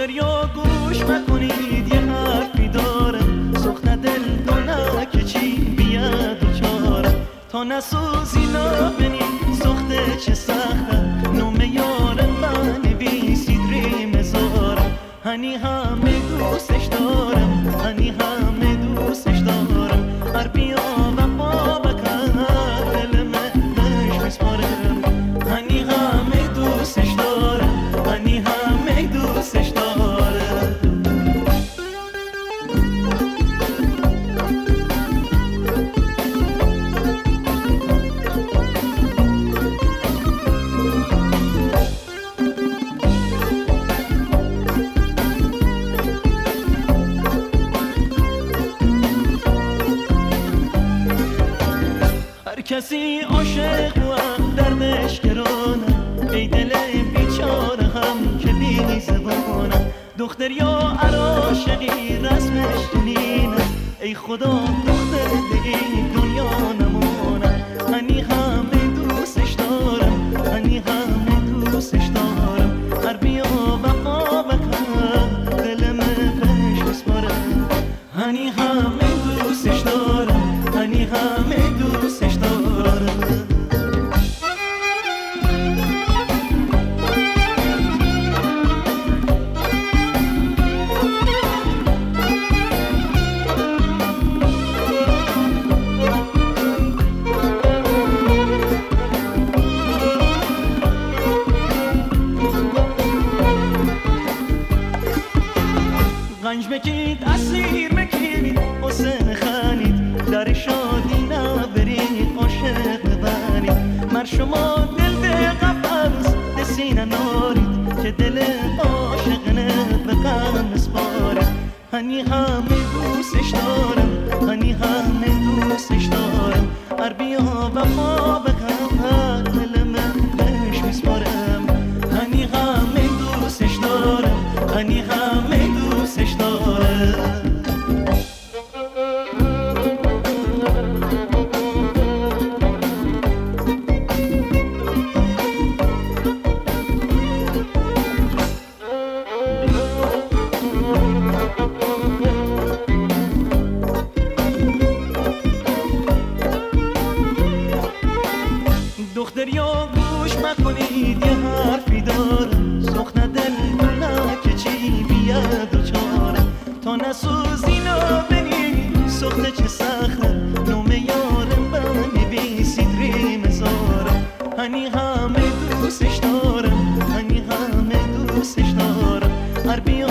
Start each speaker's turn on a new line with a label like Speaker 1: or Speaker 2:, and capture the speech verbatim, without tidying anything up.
Speaker 1: دختریا گوش مکنید یه حرفی دارم، سخن دل دونه که چی بیاد و چارم، تا نسوزی نبینی سخته چه سخته، نوم یارم بنویسید ریم زارم، هنی همه دوستش دارم، هنی همه دوستش دارم، هر بیا وفا بکن دل من بهش میسپارم، هنی همه دوستش دارم، هنی همه دوستش دارم. کسی عاشق و دردش گرانه، ای دل بیچاره هم که بی زبانه، دختر یا عاشقی رسمش دنینه، ای خدا دختر این دنیا نمونه، هنی همه دوستش دارم، هنی همه دوستش دارم، هر بیا وفا بکن دل من بهش بسپارم، هنی همه دوستش دارم، هنی همه دوستش دارم. گنج بکید اسیر بکید حسین خانید، در شادی نبرید عاشق ببرید، مر شما دل به قفس به سینه نارید، که دل عاشق نه به غم اسپارید، هنی همه دوستش دارم، هنی همه دوستش دارم، هر بیا وفا بکن دل من بهش میسپارم، هنی همه دوستش دارم، هنی همه دوستش دارم. دختریا گوش مکنید یه حرفی دارم، سخن دل دونه که چی بیاد و چارم، تا نسوزی نبینی سخته چه سخته، نوم یارم بنویسید ریم زارم، هنی همه دوستش دارم، هنی همه دوستش دارم، هر بیا